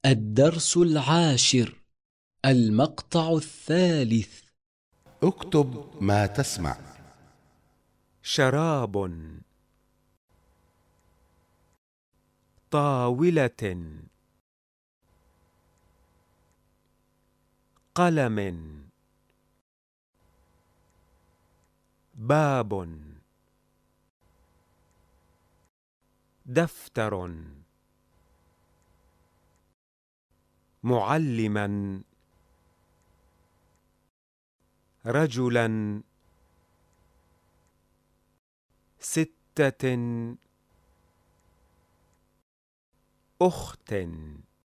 الدرس 10. المقطع 3. اكتب ما تسمع. شراب، طاولة، قلم، باب، دفتر، معلما، رجلا، ستة، أخت.